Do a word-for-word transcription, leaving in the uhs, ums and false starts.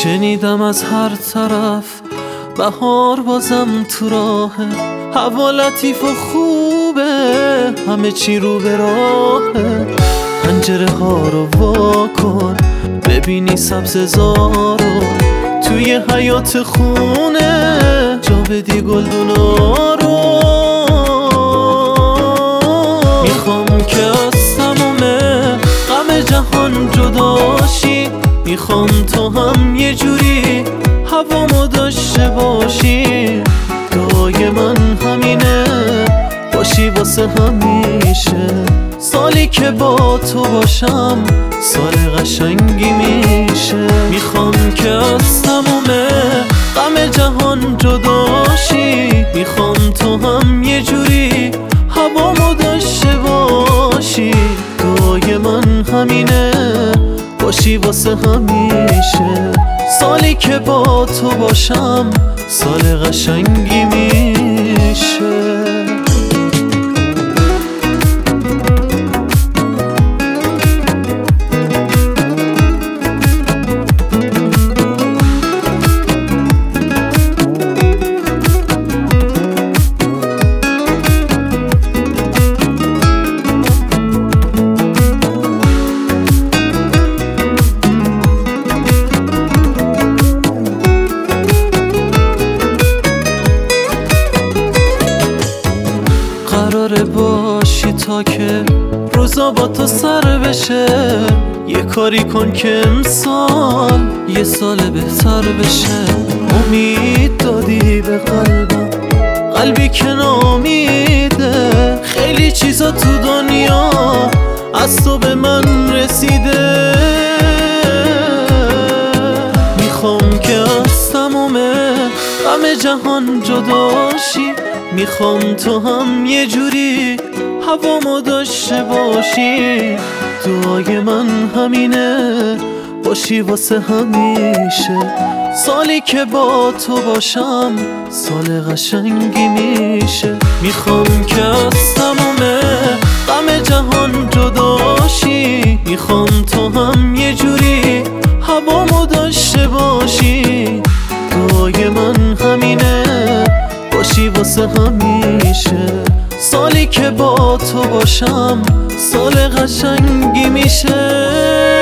شنیدم از هر طرف بهار بازم تو راهه، هوا لطیف و خوبه، همه چی رو به راهه. پنجره ها رو وا کن ببینی سبززارو، توی حیات خونه جا بدی گلدونا رو. میخوام که از تموم غم جهان جداشی، میخوام تو هم یه جوری هوامو داشته باشی. دعای من همینه باشی واسه همیشه، سالی که با تو باشم سال قشنگی میشه. میخوام که از تموم غم جهان جداشی، میخوام تو هم یه جوری هوامو داشته باشی. دعای من همینه باشی واسه همیشه، سالی که با تو باشم سال قشنگی میشه. قراره باشی تا که روزا با تو سر بشه، یه کاری کن که امسال یه سال بهتر بشه. امید دادی به قلبم، قلبی که نامیده، خیلی چیزا تو دنیا از تو به من رسیده. میخوام که از تموم غم جهان جداشی، میخوام تو هم یه جوری هوامو داشته باشی. دعای من همینه باشی واسه همیشه، سالی که با تو باشم سال قشنگی میشه. میخوام که از تموم غم جهان جداشی، میخوام تو هم یه جوری هوامو داشته باشی. دعای من همینه باشی واسه همیشه، سالی که با تو باشم سال قشنگی میشه.